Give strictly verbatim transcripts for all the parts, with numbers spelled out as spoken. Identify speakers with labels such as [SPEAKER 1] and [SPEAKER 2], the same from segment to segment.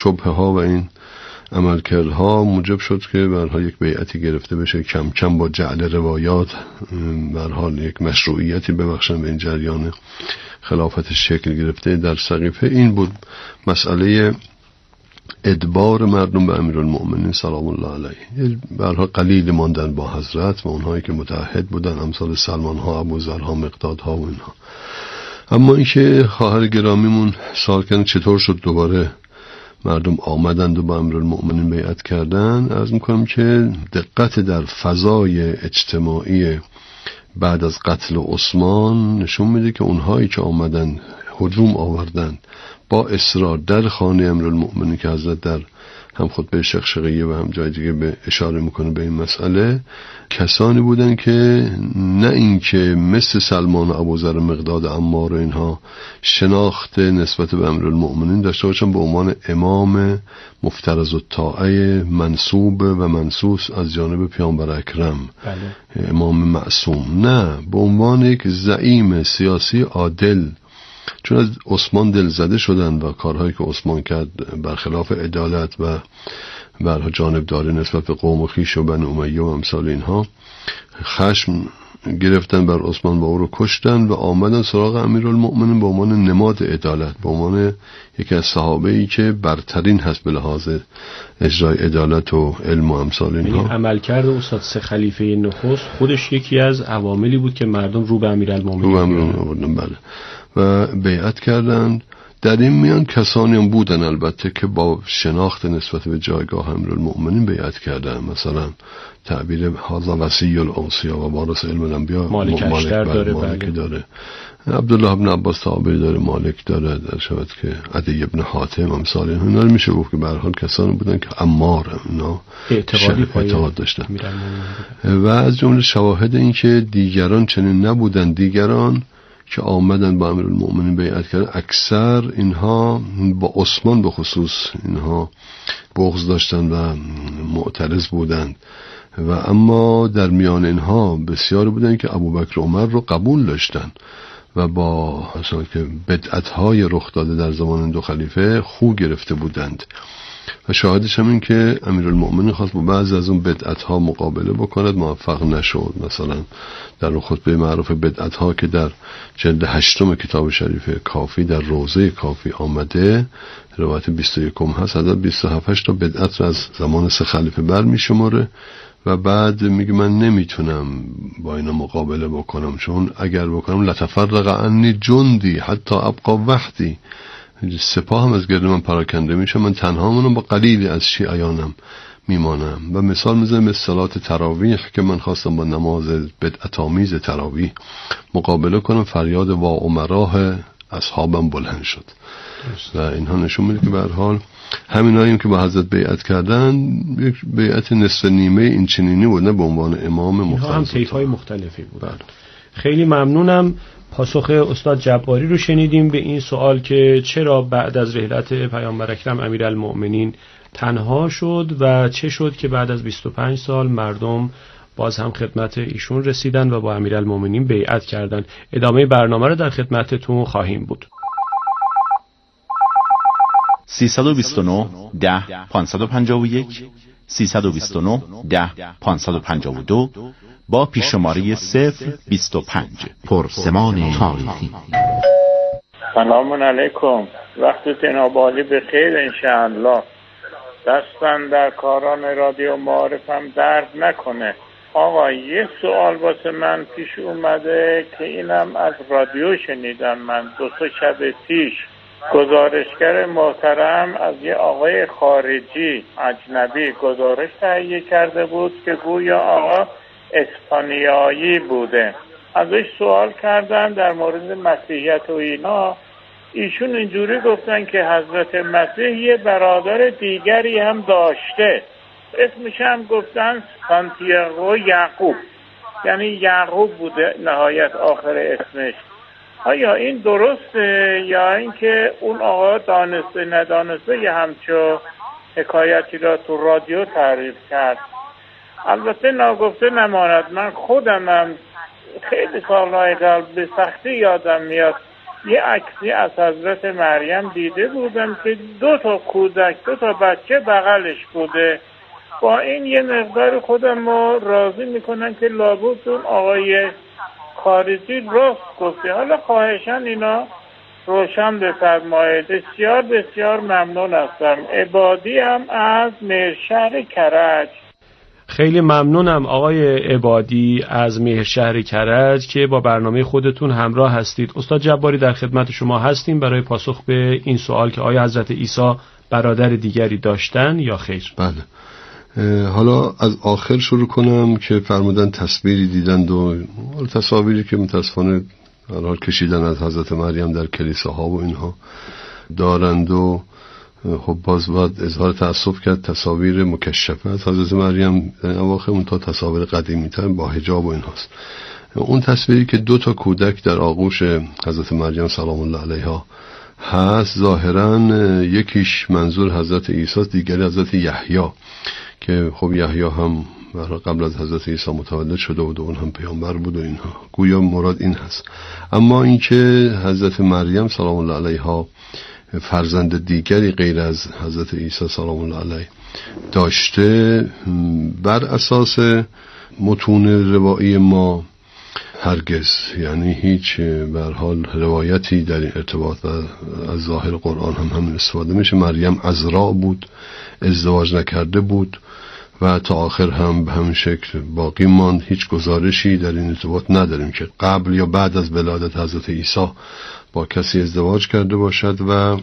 [SPEAKER 1] شبهه ها و این عملکردها موجب شد که به هر حال یک بیعتی گرفته بشه، کم کم با جعل روایات به هر حال یک مشروعیتی ببخشن به این جریان خلافتش شکل گرفته در سقیفه. این بود مسئله ادبار مردم به امیرالمؤمنین سلام الله علیه. به هر حال قلیل ماندن با حضرت و اونهایی که متعهد بودن، امثال سلمان ها، ابوذر ها، مقداد ها و اینها. اما اینکه خواهر گرامیمون سوال کردن چطور شد دوباره مردم آمدند و با امیرالمؤمنین بیعت کردن، عرض میکنم که دقت در فضای اجتماعی بعد از قتل عثمان نشون میده که اونهایی که آمدن هجوم آوردن با اصرار در خانه امیرالمؤمنین که حضرت در هم خطبه شقشقیه و هم جای دیگه به اشاره میکنه به این مسئله، کسانی بودن که نه اینکه مثل سلمان و ابوذر مقداد و عمار و اینها شناخت نسبت به امیرالمؤمنین داشته باشن به عنوان امام مفترض الطاعه منصوب و منصوص از جانب پیامبر اکرم، بله. امام معصوم، نه، به عنوان یک زعیم سیاسی عادل. چون از عثمان دل زده شدن و کارهایی که عثمان کرد برخلاف عدالت و برها جانبداری نسبت به قوم و خویش و بنی امیه و امثال اینها، خشم گرفتن بر عثمان و او رو کشتن و آمدن سراغ امیرالمؤمنین به عنوان نماد عدالت، به عنوان یکی از صحابه‌ای که برترین هست به لحاظ اجرای عدالت و علم و امثال اینها.
[SPEAKER 2] یعنی عملکرد استاد سه خلیفه نخست خودش یکی از عواملی بود که مردم رو به امیرالمؤمنین
[SPEAKER 1] رو به امیرالمؤمنین بله و بیعت کردند. در این میان کسانی هم بودن البته که با شناخت نسبت به جایگاه امیرالمؤمنین بیعت کردن، مثلا تعبیر هذا وصی الاوصیا و وارث علم الانبیا
[SPEAKER 2] مالک اشتر داره،
[SPEAKER 1] مالک داره، عبدالله ابن عباس تعبیر داره، مالک داره، در شود که عدی ابن حاتم امثال اینا رو میشه گفت که به هر حال کسانی بودن که عمار اینا
[SPEAKER 2] اعتقادی
[SPEAKER 1] اعتقاد داشتن و از جمله شواهد این که دیگران چنین نبودن. دیگران که آمدن با امیرالمؤمنین بیعت کردن اکثر اینها با عثمان به خصوص اینها بغض داشتن و معترض بودند و اما در میان اینها بسیار بودن که ابوبکر و عمر رو قبول داشتن و با اصلا که بدعت‌های رخ داده در زمان دو خلیفه خو گرفته بودند و شاهدش هم این که امیرالمؤمنین خواست با بعضی از اون بدعت‌ها مقابله بکند، موفق نشد. مثلا در اون خطبه معروف بدعت‌ها که در جلد هشتم کتاب شریف کافی در روضه کافی آمده، روایت بیست و یک هست، حضرت بیست و هفت تا بدعت را از زمان سه خلیفه بر می‌شماره و بعد میگه من نمیتونم با اینا مقابله بکنم، چون اگر بکنم لتفرق عنی جندی حتی ابقا وحدی، سپاه هم از گرد من پراکنده میشه، من تنها منم با قلیلی از شیعیانم میمانم. و مثال میزنم به صلات تراویح که من خواستم با نماز بدعت‌آمیز تراویح مقابله کنم، فریاد وا عمراه اصحابم بلند شد و اینها نشون میده که به هر حال همیناییم که با حضرت بیعت کردن یک بیعت نصف نیمه این چنینی بود، نه به عنوان امام مختلف،
[SPEAKER 2] هم طیف‌های مختلفی بود. خیلی ممنونم. پاسخ استاد جباری رو شنیدیم به این سوال که چرا بعد از رحلت پیامبر اکرم امیرالمؤمنین تنها شد و چه شد که بعد از بیست و پنج سال مردم باز هم خدمت ایشون رسیدن و با امیرالمؤمنین بیعت کردند. ادامه برنامه رو در خدمتتون خواهیم بود.
[SPEAKER 3] سیصد و بیست و نه ده پانصد و پنجاه و یک سیصد و بیست و نه ده پانصد و پنجاه و دو با پیششماره صفر بیست و پنج پرسمان تاریخی.
[SPEAKER 4] سلام علیکم، وقتتون آبادی بخیر انشاءالله. دستن در کاران رادیو معارفم درد نکنه. آقا یه سوال واسه من پیش اومده که اینم از رادیو شنیدم من دو سه شب پیش. گزارشگر محترم از یه آقای خارجی اجنبی گزارش تهیه کرده بود که گویا آقا اسپانیایی بوده. ازش سوال کردن در مورد مسیحیت و اینا، ایشون اینجوری گفتن که حضرت مسیح یه برادر دیگری هم داشته، اسمش هم گفتن سانتیاگو یعقوب، یعنی یعقوب بوده نهایت آخر اسمش. آیا این درسته یا اینکه اون آقا دانسته ندانسته یه همچو حکایتی را تو رادیو تعریف کرد؟ البته ناگفته نماند من خودمم خیلی سالهای قبل به سختی یادم میاد یه عکسی از حضرت مریم دیده بودم که دو تا کودک دو تا بچه بغلش بوده. با این یه مقدار خودم ما راضی میکنن که لابد اون آقای خارجی راست گفته. حالا خواهشاً اینا روشن بفرمایید. بسیار بسیار ممنون هستم. عبادی هم از مهرشهر کرج.
[SPEAKER 2] خیلی ممنونم آقای عبادی از مهرشهر کرج که با برنامه خودتون همراه هستید. استاد جباری در خدمت شما هستیم برای پاسخ به این سوال که آیا حضرت عیسی برادر دیگری داشتن یا خیر.
[SPEAKER 1] بله. حالا از آخر شروع کنم که فرمودن تصویری دیدند و تصاویری که متاسفانه در حال کشیدن از حضرت مریم در کلیساها و اینها دارند و خب باز باید اظهار تأسف کرد تصاویر مکشفه از حضرت مریم در اواخر اون تا تصاویر قدیمی تر با حجاب و اینهاست. اون تصویری که دو تا کودک در آغوش حضرت مریم سلام الله علیها هست ظاهرا یکیش منظور حضرت عیسی است، دیگری حضرت یحیی که خب یحیی هم قبل از حضرت عیسی متولد شده بود و اون هم پیامبر بود و اینها، گویا مراد این هست. اما اینکه حضرت مریم سلام الله علیها فرزند دیگری غیر از حضرت عیسی سلام الله علیه داشته بر اساس متون روایی ما هرگز، یعنی هیچ به هر حال روایتی در این ارتباط و از ظاهر قرآن هم همین استفاده میشه. مریم عذرا بود، ازدواج نکرده بود و تا آخر هم به همین شکل باقی ماند. هیچ گزارشی در این ارتباط نداریم که قبل یا بعد از ولادت حضرت عیسی با کسی ازدواج کرده باشد و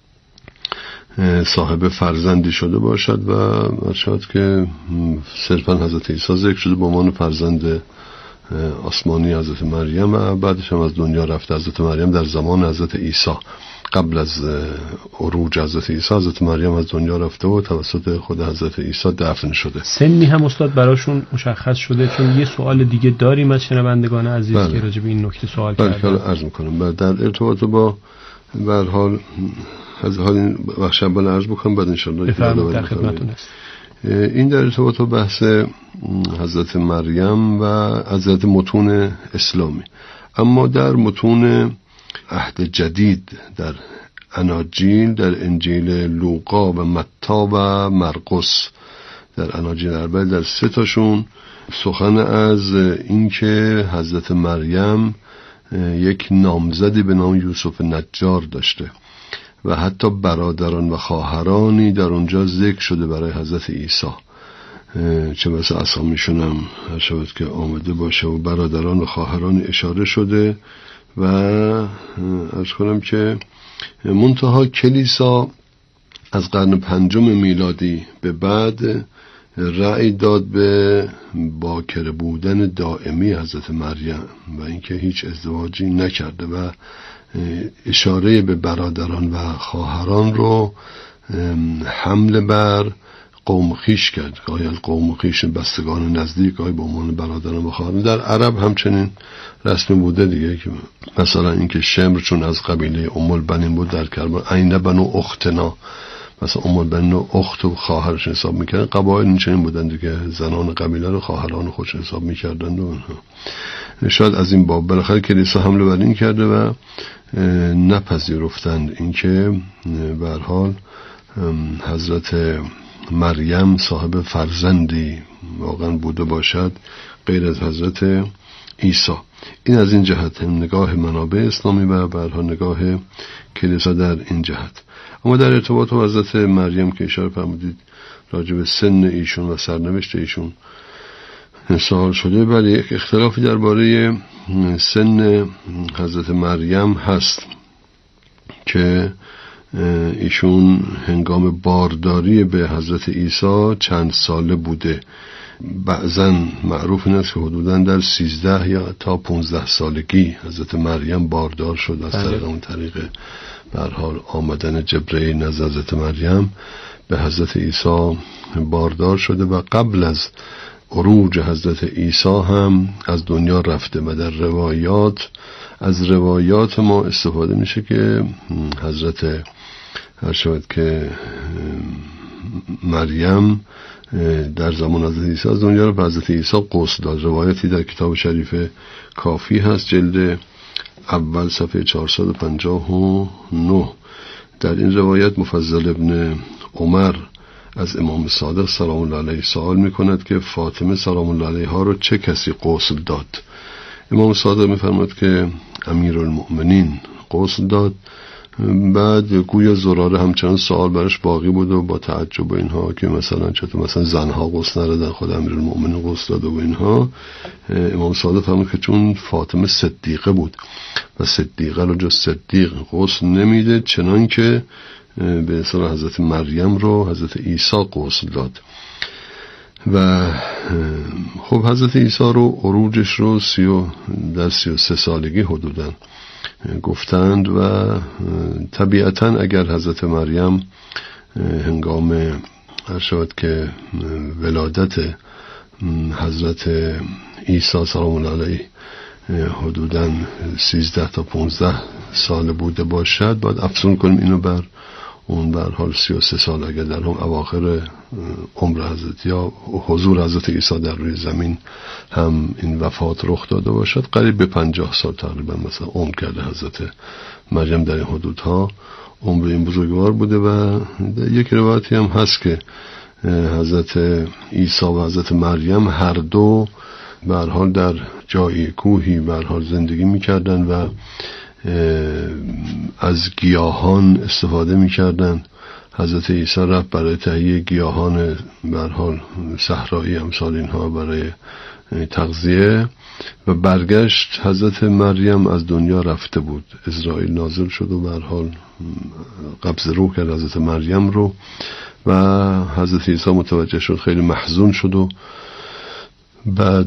[SPEAKER 1] صاحب فرزندی شده باشد و شاید که صرفا حضرت عیسی ذکر شده به عنوان فرزند آسمانی حضرت مریم و بعدش هم از دنیا رفته. حضرت مریم در زمان حضرت عیسی قبل از عروج حضرت عیسی حضرت مریم از دنیا رفته و توسط خود حضرت عیسی دفن شده.
[SPEAKER 2] سنی هم استاد براشون مشخص شده؟ چون یه سوال دیگه داریم از شنوندگان عزیز بله. که راجع به این نکته سوال
[SPEAKER 1] بله
[SPEAKER 2] کردن.
[SPEAKER 1] بله عرض می‌کنم در ارتباط با به هر حال از حال این بخش اول عرض بکنم بعد ان شاء الله
[SPEAKER 2] در خدمتتون هست.
[SPEAKER 1] این در ارتباط با بحث حضرت مریم و حضرت متون اسلامی. اما در متون عهد جدید در اناجیل، در انجیل لوقا و متی و مرقس، در اناجیل اربعه در سه تاشون سخن از اینکه حضرت مریم یک نامزدی به نام یوسف نجار داشته و حتی برادران و خواهرانی در اونجا ذکر شده برای حضرت عیسی، چه مثلا اسامیشون هم هر شود که آمده باشه و برادران و خواهران اشاره شده. و عرض کنم که منتها کلیسا از قرن پنجم میلادی به بعد رأی داد به باکره بودن دائمی حضرت مریم و اینکه هیچ ازدواجی نکرده و اشاره به برادران و خواهران رو حمل بر قوم خیش کرد. گاهی از قوم خیش بستگان نزدیک، گاهی به عنوان برادران و خواهران. در عرب همچنین رسمی بوده دیگه که مثلا اینکه شمر چون از قبیله ام البنین بود در کربلا عین بنو اختنا، مثلا ام البنین و اخت و خواهرش حساب میکردن. قبایل اینچنین بودن دیگه، زنان قبیله رو خواهران خودش حساب میکردن و شاید از این باب بالاخره کلیسا حمله بر این کرده و نپذیرفتند اینکه به هر حال حضرت مریم صاحب فرزندی واقعا بوده باشد غیر از حضرت عیسی. این از این جهت هم نگاه منابع اسلامی و به هر حال نگاه کلیسا در این جهت. اما در ارتباط با حضرت مریم که اشاره فرمودید راجع به سن ایشون و سرنوشت ایشون سوال شده، ولی یک اختلافی درباره سن حضرت مریم هست که ایشون هنگام بارداری به حضرت عیسی چند ساله بوده. بعضا معروف این است که حدوداً در سیزده یا تا پونزده سالگی حضرت مریم باردار شد از طریق اون طریق به هر حال آمدن جبرئیل نزد حضرت مریم به حضرت عیسی باردار شده و قبل از عروج حضرت عیسی هم از دنیا رفته و در روایات از روایات ما استفاده میشه که حضرت هر شود که مریم در زمان حضرت عیسی از دنیا رو به حضرت عیسی غسل داد. روایتی در کتاب شریف کافی هست جلد اول صفحه چهارصد و پنجاه و نه. در این روایت مفضل ابن عمر از امام صادق سلام الله علیه سوال میکند که فاطمه سلام الله علیها رو چه کسی غسل داد؟ امام صادق میفرماد که امیرالمؤمنین غسل داد. بعد گویا زراره همچنان سوال برش باقی بود و با تعجب و اینها که مثلا چطور مثلا زنها غسل ندادن خود امیرالمؤمنین غسل داد و اینها. امام صادق فرمود که چون فاطمه صدیقه بود و صدیقه رو جز صدیق غسل نمیده، چنان که به اصطلاح حضرت مریم رو حضرت عیسی غسل داد. و خب حضرت عیسی رو عروجش رو سی و در سی و سه سالگی حدوداً گفتند و طبیعتاً اگر حضرت مریم هنگام هر شود که ولادت حضرت عیسی سلام الله علیه حدوداً سیزده تا پونزده سال بوده باشد، باید افزون کنیم اینو بر اون بر حال سی و سه سال اگر در هم اواخر عمر حضرت یا حضور حضرت عیسی در روی زمین هم این وفات رخ داده باشد، قریب به پنجاه سال تقریبا مثلا عمر کرده حضرت مریم در این حدودها عمر این بزرگوار بوده. و یک روایتی هم هست که حضرت عیسی و حضرت مریم هر دو به هر حال در جای کوهی به هر حال زندگی می‌کردن و از گیاهان استفاده می‌کردن. حضرت عیسی رفت برای تهیه گیاهان به هر حال صحرایی امثال اینها برای تغذیه و برگشت. حضرت مریم از دنیا رفته بود، اسرائیل نازل شد و به هر حال قبض روح کرد حضرت مریم رو و حضرت عیسی متوجه شد، خیلی محزون شد و بعد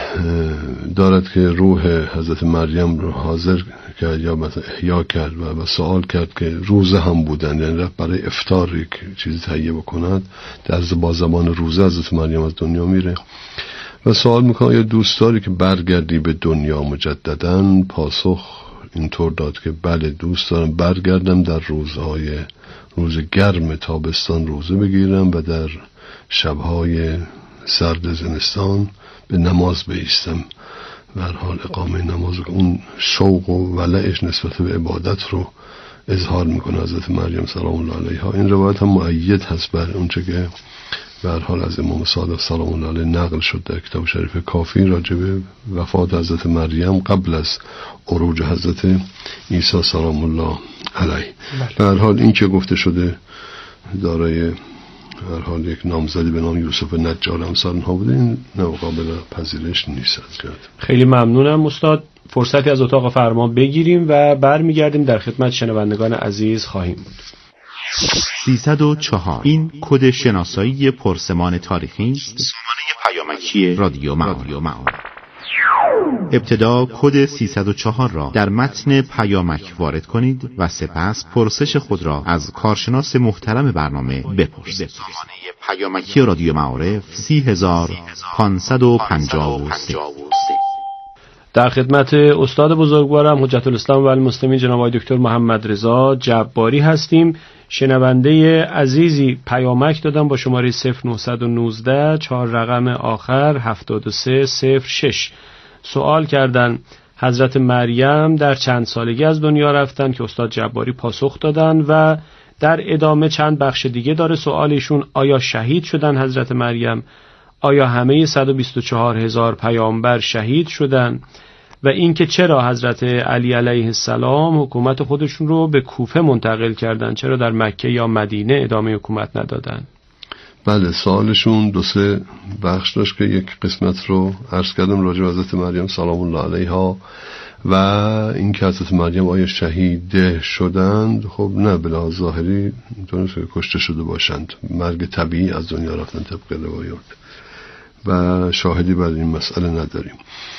[SPEAKER 1] دارد که روح حضرت مریم رو حاضر کرد یا مثلا احیا کرد و سوال کرد که روزه هم بودن، یعنی رفت برای افطار یک چیزی تهیه بکند. در با زمان روزه حضرت مریم از دنیا میره و سوال میکنه یا دوست داری که برگردی به دنیا مجدداً؟ پاسخ اینطور داد که بله دوست دارم برگردم، در روزهای روز گرم تابستان روزه بگیرم و در شبهای سرد زمستان به نماز بایستم. به هر حال اقامه نماز، اون شوق و ولعش نسبت به عبادت رو اظهار میکنه حضرت مریم سلام الله علیها. این روایت هم مؤید هست بر اونچه که به هر حال از امام صادق سلام الله علیه نقل شد در کتاب شریف کافی راجع به وفات حضرت مریم قبل از عروج حضرت عیسی سلام الله علیه. به هر حال این که گفته شده دارای هر حال یک نامزدی به نام یوسف نجار امثال اینها بوده، این ناقابل پذیرش نیست.
[SPEAKER 2] خیلی ممنونم استاد. فرصتی از اتاق فرمان بگیریم و برمیگردیم در خدمت شنوندگان عزیز خواهیم بود.
[SPEAKER 3] سیصد و چهار. این کد شناسایی پرسمان تاریخی است. سامانه پیامکی رادیو معارف. ابتدا کد سیصد و چهار را در متن پیامک وارد کنید و سپس پرسش خود را از کارشناس محترم برنامه بپرسید. سامانه پیامکی رادیو معارف سی هزار پانصد و پنجاه و سه.
[SPEAKER 2] در خدمت استاد بزرگوارم حجت الاسلام و المسلمین جناب آقای دکتر محمد رضا جباری هستیم. شنونده عزیزی پیامک دادم با شماره صفر نه یک نه چهار رقم آخر هفتاد و سه صفر شش. سوال کردن حضرت مریم در چند سالگی از دنیا رفتن که استاد جباری پاسخ دادن و در ادامه چند بخش دیگه داره سوالشون. آیا شهید شدن حضرت مریم؟ آیا همه صد و بیست و چهار هزار پیامبر شهید شدن؟ و اینکه چرا حضرت علی علیه السلام حکومت خودشون رو به کوفه منتقل کردن؟ چرا در مکه یا مدینه ادامه حکومت ندادن؟
[SPEAKER 1] بله، سوالشون دو سه بخش داشت که یک قسمت رو عرض کردم راجع به حضرت مریم سلام الله علیها و اینکه حضرت مریم آیا شهید شدند. خب نه، بلا ظاهری میتونست که کشته شده باشند، مرگ طبیعی از دنیا رفتن طبق روایات و شاهدی بر این مسئله نداریم.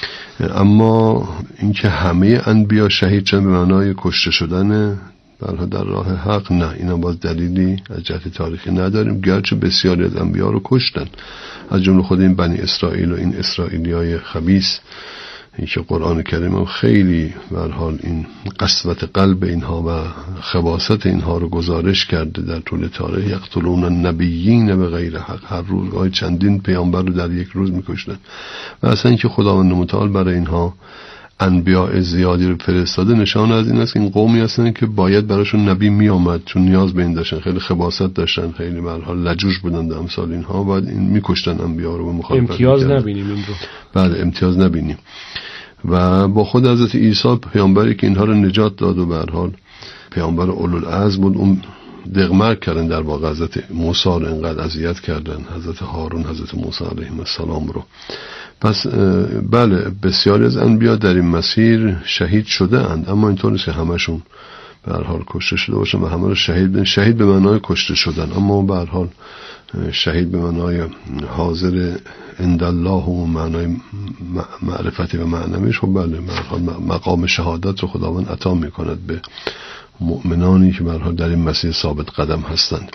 [SPEAKER 1] اما اینکه همه انبیا شهید شدن به معنای کشته شدن برها در راه حق، نه، اینا باز دلیلی از جهت تاریخی نداریم، گرچه بسیاری از انبیا رو کشتن، از جمله خود این بنی اسرائیل و این اسرائیلیای خبیث. این که قرآن کریم هم خیلی برحال این قسوت قلب اینها و خباثت اینها رو گزارش کرده در طول تاریخ. یقتلون النبیین به غیر حق، هر روز چندین پیامبر رو در یک روز میکشتن و اصلا اینکه خداوند متعال برای اینها انبیاء زیادی رو فرستاده نشان از این است که این قومی هستن که باید براشون نبی می آمد، چون نیاز به این داشتن، خیلی خباثت داشتن، خیلی به هر حال لجوج بودن در امثال اینها، باید این میکشتن انبیا رو، به مخالفت
[SPEAKER 2] امتیاز
[SPEAKER 1] میکردن.
[SPEAKER 2] نبینیم این رو.
[SPEAKER 1] بعد امتیاز نبینیم. و با خود حضرت عیسی پیامبری که اینها رو نجات داد و به هر حال پیامبر اولوالعزم بود، اون دغمرگ کردن در واقع حضرت موسی رو انقدر اذیت کردن، حضرت هارون، حضرت موسی علیهم السلام رو. پس بله بسیاری از انبیا در این مسیر شهید شده اند، اما اینطور نیست که همشون به هر حال کشته شده باشن و همه رو شهید بن. شهید به معنای کشته شدن، اما به هر حال شهید به معنای حاضر عند الله و معنای معرفتی و معنویش. خب بله به هر حال مقام شهادت رو خداوند عطا میکند به مؤمنانی که به هر حال در این مسیر ثابت قدم هستند.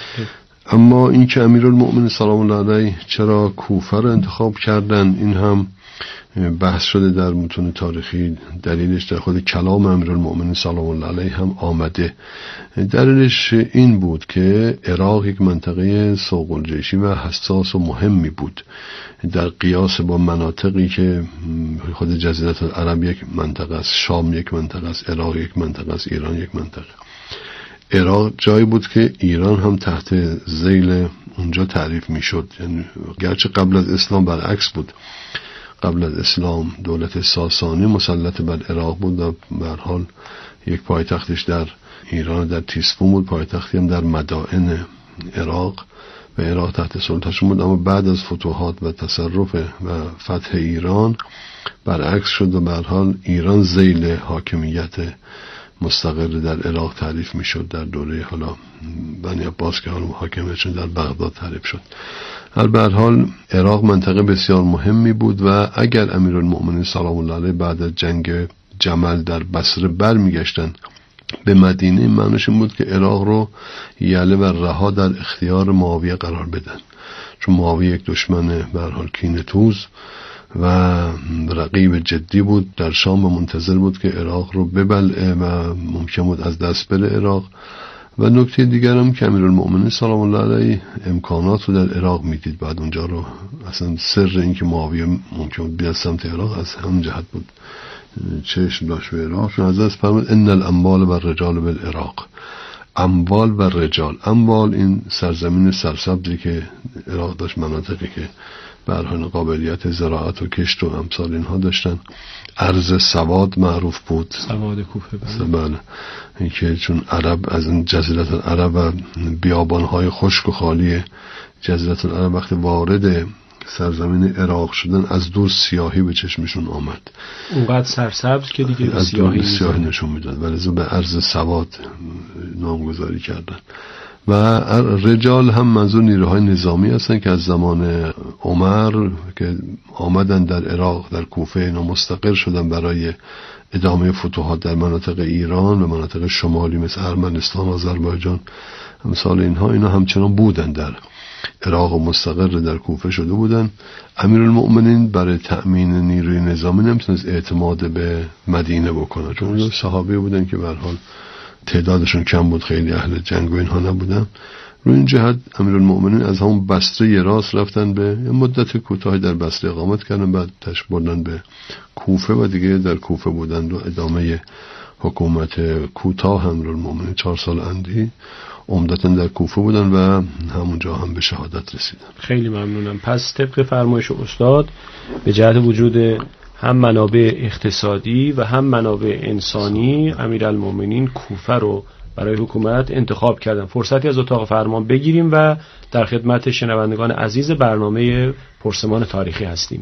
[SPEAKER 1] اما این که امیرالمؤمنین سلام الله علیه چرا کوفه رو انتخاب کردن، این هم بحث شده در متون تاریخی. دلیلش در خود کلام امیرالمؤمنین سلام الله علیه هم آمده. دلیلش این بود که عراق یک منطقه سوق الجیشی و حساس و مهمی بود در قیاس با مناطقی که خود جزیره العرب یک منطقه است، شام یک منطقه است، عراق یک منطقه است، ایران یک منطقه. عراق جایی بود که ایران هم تحت ذیل اونجا تعریف میشد، یعنی گرچه قبل از اسلام برعکس بود. قبل از اسلام دولت ساسانی مسلط بر عراق بود و به هر حال یک پایتختش در ایران در تیسفون بود، پایتختی هم در مدائن عراق و عراق تحت سلطه‌شون بود. اما بعد از فتوحات و تصرف و فتح ایران برعکس شد و به هر حال ایران ذیل حاکمیت مستقر در عراق تعریف میشد در دوره حالا بنی عباس که حالا حاکمیتشون در بغداد تعریف شد. به هر حال عراق منطقه بسیار مهمی بود و اگر امیرالمؤمنین سلام الله علیه بعد از جنگ جمل در بصره برمیگشتن به مدینه، این معنیش این بود که عراق رو یله و رها در اختیار معاویه قرار بدن، چون معاویه یک دشمن به هر حال کینه‌توز و رقیب جدی بود در شام و منتظر بود که عراق رو ببلعه و ممکن بود از دست بره عراق. و نکته دیگر هم که امیرالمؤمنین سلام الله علیه امکانات رو در عراق میدید، بعد اونجا رو اصلا سر این که معاویه ممکن بود بیاد سمت عراق از هم جهت بود چشم داشت به عراق، چون حضرت فرمود ان الاموال و الرجال بالعراق. اموال و رجال، اموال این سرزمین سرسبزی که عراق داشت، مناطقی که به هر حال قابلیت زراعت و کشت و امثال اینها داشتن. ارض سواد معروف بود،
[SPEAKER 2] سواد کوفه.
[SPEAKER 1] بله این که چون عرب از این جزیره العرب و بیابانهای خشک و خالی جزیره العرب وقتی وارد سرزمین عراق شدن از دور سیاهی به چشمشون آمد،
[SPEAKER 2] اونقدر سرسبز که دیگه
[SPEAKER 1] از
[SPEAKER 2] سیاهی,
[SPEAKER 1] سیاهی نشون میداد، ولی به ارض سواد نامگذاری کردن. و رجال هم منظور نیروهای نظامی هستن که از زمان عمر که آمدن در عراق در کوفه اینا مستقر شدن برای ادامه فتوحات در مناطق ایران و مناطق شمالی مثل ارمنستان و آذربایجان امثال اینها. اینا همچنان بودن در عراق و مستقر در کوفه شده بودن. امیرالمؤمنین برای تأمین نیروی نظامی نمیتونست اعتماد به مدینه بکنه، چون صحابه بودن که به هر حال تعدادشون کم بود، خیلی اهل جنگ و اینها نبودن. رو این جهت امیرالمؤمنین از همون بصره راست رفتن به مدت کوتاهی در بصره اقامت کردن، بعد تش بردن به کوفه و دیگه در کوفه بودن و ادامه حکومت کوتاه امیرالمؤمنین چهار سال اندی عمدتاً در کوفه بودن و همونجا هم به شهادت رسیدن.
[SPEAKER 2] خیلی ممنونم. پس طبق فرمایش استاد به جهت وجود هم منابع اقتصادی و هم منابع انسانی امیرالمؤمنین کوفه رو برای حکومت انتخاب کردن. فرصتی از اتاق فرمان بگیریم و در خدمت شنوندگان عزیز برنامه پرسمان تاریخی هستیم.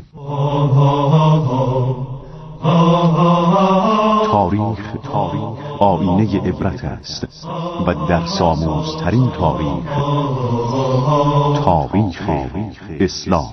[SPEAKER 3] تاریخ تاریخ آینه عبرت است و در ساموزترین تاریخ تاریخ اسلام.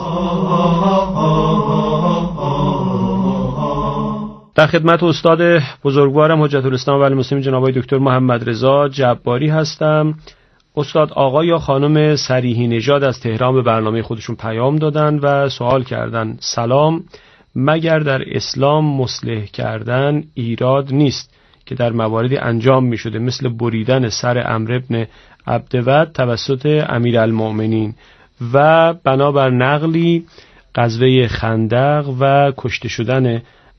[SPEAKER 2] در خدمت استاد بزرگوارم حجت الاسلام و المسلمین جناب آقای دکتر محمد رضا جباری هستم. استاد آقا یا خانم صریحی نژاد از تهران به برنامه خودشون پیام دادن و سوال کردن: سلام، مگر در اسلام مصلح کردن ایراد نیست که در مواردی انجام می شده مثل بریدن سر عمرو بن عبدود توسط امیرالمؤمنین و بنابر نقلی غزوه خندق و کشته شدن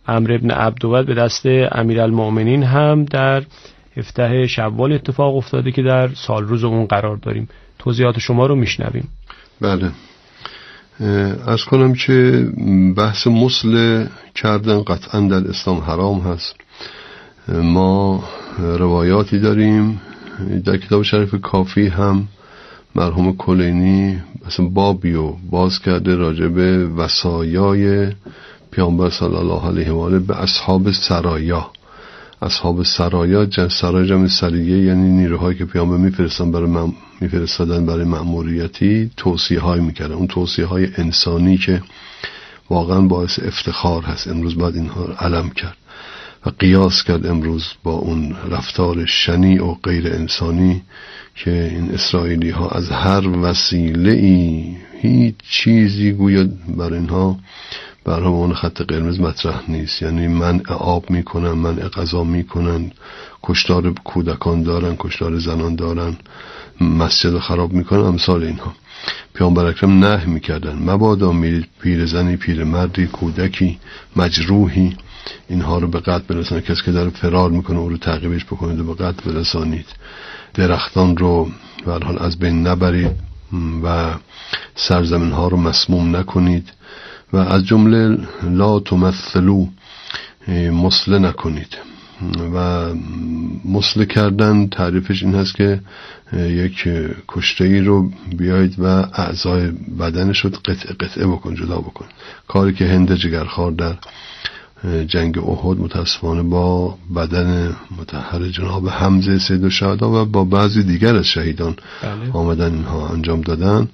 [SPEAKER 2] عمرو بن عبدود به دست امیرالمؤمنین هم در هفده شوال اتفاق افتاده که در سال روز اون قرار داریم. توضیحات شما رو میشنویم.
[SPEAKER 1] بله، عرض کنم که بحث مسل کردن قطعا در اسلام حرام هست. ما روایاتی داریم در کتاب شریف کافی هم مرحوم کلینی مثلا بابی رو باز کرده راجع به وصایای پیامبر صلی الله علیه و آله به اصحاب سرایا. اصحاب سرایا، جن سرای جمع سریه، یعنی نیروهایی که پیامبر میفرستن برای مم... میفرستادن برای مأموریتی، توصیه های میکردن. اون توصیه های انسانی که واقعا باعث افتخار هست. امروز باید اینها رو علم کرد و قیاس کرد امروز با اون رفتار شنیع و غیر انسانی که این اسرائیلی ها از هر وسیله ای هیچ چیزی گویا بر اینها برای اون خط قرمز مطرح نیست. یعنی منع آب میکنن، منع غذا میکنن، کشتار کودکان دارن، کشتار زنان دارن، مسجد خراب میکنن، امثال اینها. پیامبر اکرم نهی میکردن مبادا میرید پیرزنی، پیرمردی، کودکی، مجروحی اینها رو به قتل برسانید. کسی که داره فرار میکنه او رو تعقیبش بکنید و به قتل برسانید. درختان رو به هر حال از بین نبرید و سرزمین ها رو مسموم نکنید و از جمله لا تمثلو، مسله نکنید. و مسله کردن تعریفش این هست که یک کشته ای رو بیایید و اعضای بدنش رو قطعه قطعه بکن، جدا بکن. کاری که هند جگرخوار در جنگ احد متاسفانه با بدن مطهر جناب حمزه سید الشهدا و با بعضی دیگر از شهیدان بله. آمدن اینها انجام دادن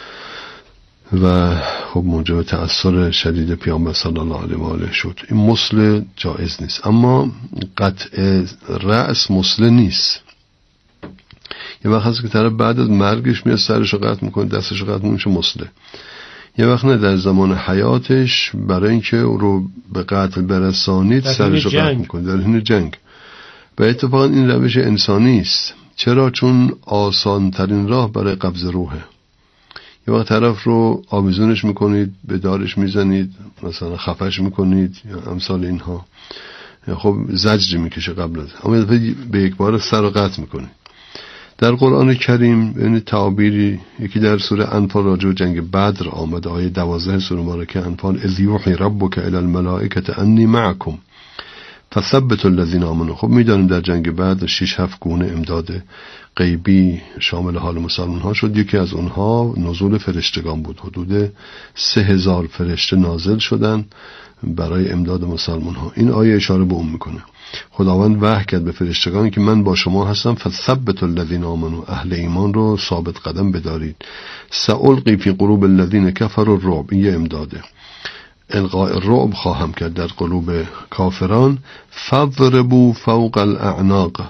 [SPEAKER 1] و خب موجب تأثیر شدید پیامبر صلی الله علیه و آله شد. این مسل جایز نیست، اما قطع رأس مسل نیست. یه وقت هست که طرف بعد از مرگش میاد سرشو قطع میکنه، دستشو قطع میکنه، چه مسله. یه وقت نه، در زمان حیاتش برای اینکه او رو به قتل برسانید سرشو قطع میکنه در حین جنگ. و اتفاقا این روش انسانی است. چرا؟ چون آسان ترین راه برای قبض روحه. یه وقت طرف رو آویزونش میکنید، به دارش میزنید، مثلا خفش میکنید یا امثال اینها، خب زجر میکشه قبل از، اما به یک بار سر رو قطع میکنید. در قرآن کریم این تعابیری، یکی در سوره انفال راجع به جنگ بدر آمده، آیه دوازده سوره مبارکه انفال: اذ یوحی ربک الی الملائکه انی معکم فثبتوا الذین آمنوا. خب میدانیم در جنگ بدر شش هفت گونه امداد غیبی شامل حال مسلمان ها شد. یکی از اونها نزول فرشتگان بود. حدود سه هزار فرشته نازل شدن برای امداد مسلمان ها. این آیه اشاره به اون میکنه. خداوند وحی کرد به فرشتگان که من با شما هستم، فثبتوا الذین آمنوا، اهل ایمان رو ثابت قدم بدارید. سألقی فی قلوب الذین کفروا الرعب، این یه امداده. القاء الرعب خواهم کرد در قلوب کافران. فضربوا فوق الاعناق،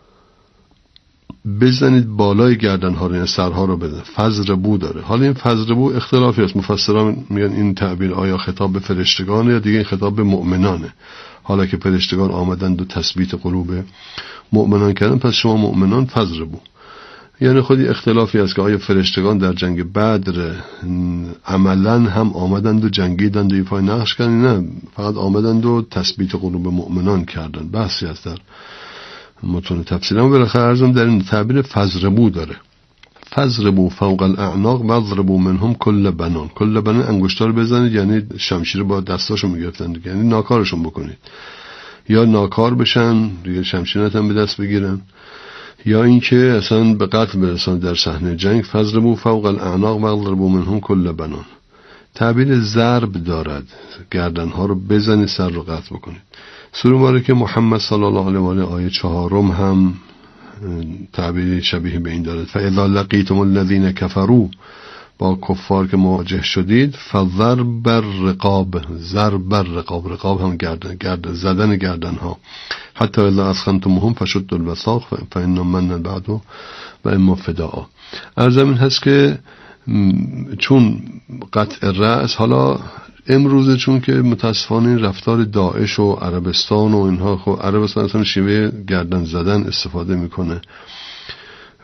[SPEAKER 1] بزنید بالای گردن ها رو، سرها رو بزنید. فضربو داره. حالا این فضربو اختلافی است. مفسران میگن این تعبیر آیا خطاب به فرشتگانه یا دیگه این خطاب به مؤمنانه. حالا که فرشتگان آمدند و تثبیت قلوب مؤمنان کردن، پس شما مؤمنان فضربو. یعنی خودی اختلافی است که آیا فرشتگان در جنگ بدر عملا هم آمدند و جنگیدند و ایفای نقش کردند؟ نه، فقط آمدند و تثبیت قلوب مؤمنان کردند. بحثی است در متون تفسیر. اما بالاخره ارزم در این تعبیر فضربو داره. فضربو فوق الاعناق وضربو منهم کل بنان. کل بنان انگشتار بزنید، یعنی شمشیر با دستاشون میگرفتن، یعنی ناکارشون بکنید، یا ناکار بشن دیگه شمشیرت هم به دست بگیرن، یا اینکه اصلا به قتل برسن در صحنه جنگ. فضربو فوق الاعناق وضربو منهم کل بنان. تعبیر ضرب دارد، گردنها رو بزنید، سر رو قطع بکنید. سوره مبارکه محمد صلی الله علیه و آله آیه چهارم هم تعبیر شبیه به این دارد. فاذا لقیتم الذین کفروا، با کفار که مواجه شدید، فضرب الرقاب، ضرب الرقاب، رقاب هم گردن، گردن زدن گردن ها. حتی اذا اسخنتموهم فشدوا الوثاق فإن من بعد و اما فداء. ارزم این هست که چون قطع رأس، حالا امروزه چون که متاسفانه این رفتار داعش و عربستان و اینها، خب عربستان اصلا شیوه گردن زدن استفاده میکنه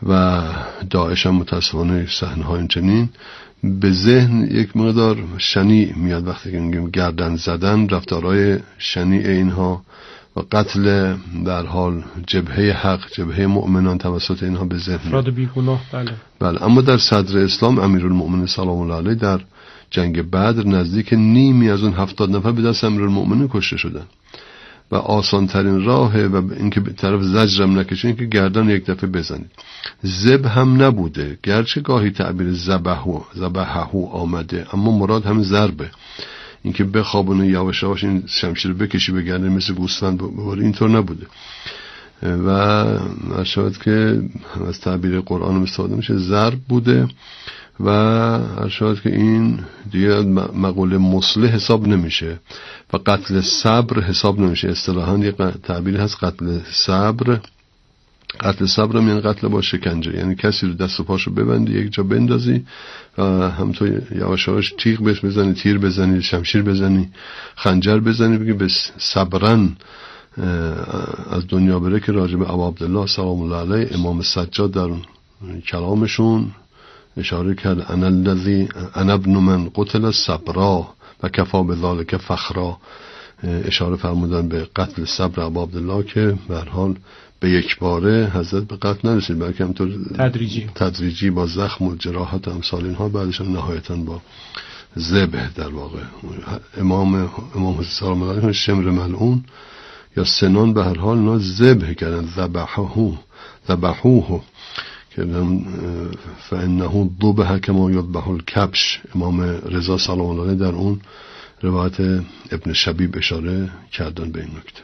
[SPEAKER 1] و داعش هم متاسفانه صحنه‌های اینچنین، به ذهن یک مقدار شنیع میاد وقتی که میگیم گردن زدن، رفتارهای شنیع اینها و قتل در حال جبهه حق، جبهه مؤمنان توسط اینها به ذهن
[SPEAKER 2] افراد بیگناه. بله
[SPEAKER 1] بله. اما در صدر اسلام امیرالمؤمنین سلام الله علیه در جنگ بدر نزدیک نیمی از اون هفتاد نفر به دست امیرالمؤمنین کشته شدن و آسان ترین راهه و اینکه به طرف زجرم نکشین که گردن یک دفعه بزنید. ذبح هم نبوده، گرچه گاهی تعبیر ذبحو ذبحو آمده، اما مراد هم ضربه، اینکه بخوابونه یواش یواش این شمشیر بکشی به گردن مثل گوسفند ببری، اینطور نبوده. و ارشاد که از تعبیر قرآن استفاده میشه ضرب بوده و ارشاد که این دیگه مقوله مصلح حساب نمیشه و قتل صبر حساب نمیشه. اصطلاحاً یه تعبیری هست قتل صبر. قتل صبر یعنی قتل با شکنجه، یعنی کسی رو دست و پاشو ببندی یک جا بندازی و همونطور یواش یواش تیغ بهش بزنی، تیر بزنی، شمشیر بزنی، خنجر بزنی، بگی به صبرن از دنیا بره که راجب ابا عبدالله سلام الله علیه امام سجاد در کلامشون اشاره کرد انا الذی انا ابن من قتل صبرا و کفا بذلک فخرا. اشاره فرمودن به قتل صبر ابا عبدالله که به هر حال به یک باره حضرت به قتل نرسید، بلکه همطور
[SPEAKER 2] تدریجی
[SPEAKER 1] تدریجی با زخم و جراحت امثال اینها، بعدش هم نهایتاً با ذبح. در واقع امام امام حسین سلام الله علیه شمر ملعون یا سنان به هر حال اینا ذبح کردن، ذبحوه ذبحوه کردن فانه ذبح کما یذبح الکبش. امام رضا سلام الله علیه در اون روایت ابن شبیب اشاره کردن به این نکته.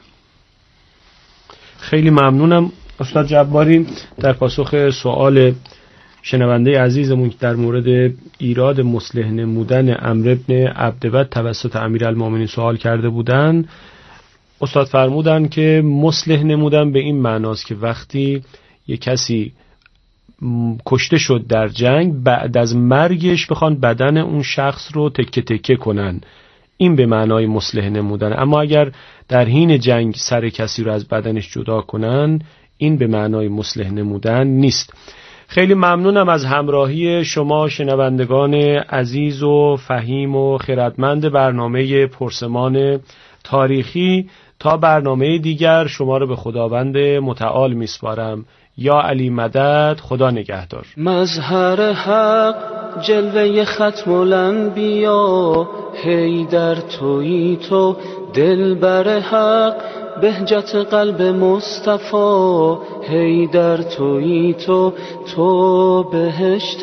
[SPEAKER 2] خیلی ممنونم استاد جباری. در پاسخ سوال شنونده عزیزمون که در مورد ایراد مصلح نمودن عمرو بن عبدود توسط امیرالمومنین سوال کرده بودن، استاد فرمودن که مصلح نمودن به این معناست که وقتی یک کسی کشته شد در جنگ، بعد از مرگش بخوان بدن اون شخص رو تکه تکه کنن، این به معنای مصلح نمودن. اما اگر در حین جنگ سر کسی رو از بدنش جدا کنن، این به معنای مصلح نمودن نیست. خیلی ممنونم از همراهی شما شنوندگان عزیز و فهیم و خردمند برنامه پرسمان تاریخی. تا برنامه دیگر شما رو به خداوند متعال میسپارم. یا علی مدد. خدا نگهدار.
[SPEAKER 5] مظهر حق جلوه ختم الانبیا، حیدر تویی تو دلبر حق، بهجت قلب مصطفی، حیدر تویی تو تو بهشت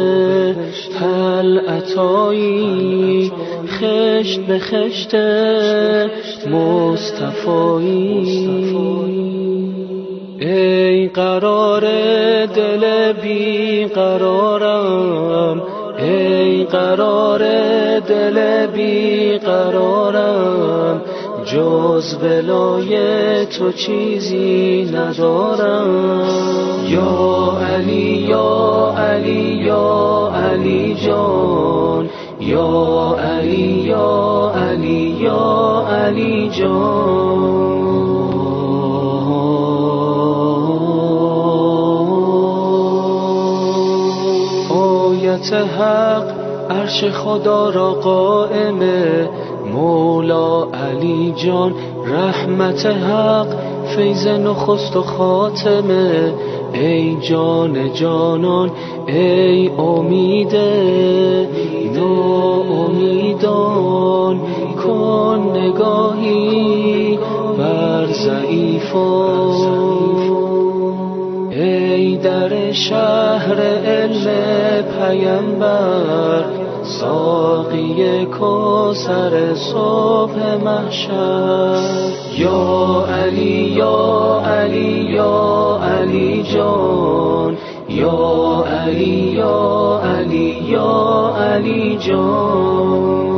[SPEAKER 5] طلعتایی، خشت به خشت مصطفایی. ای قرار دل بی قرارم، ای قرار دل بی قرارم، جز ولای تو چیزی ندارم. یا علی یا علی یا علی جان، یا علی یا علی یا علی جان. آیت حق عرش خدا را قائمه، مولا علی جان رحمت حق فیض نخست و خاتمه. ای جان جانان ای امید ناامیدان، کن نگاهی بر ضعیفان. ای در شهر علم پیمبر، ساقی کوثر صبح محشر. یا علی یا علی یا علی جان، یا علی یا علی یا علی جان.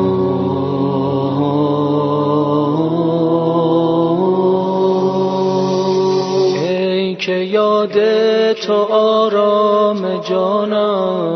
[SPEAKER 5] ای که یاد تو آرام جانم،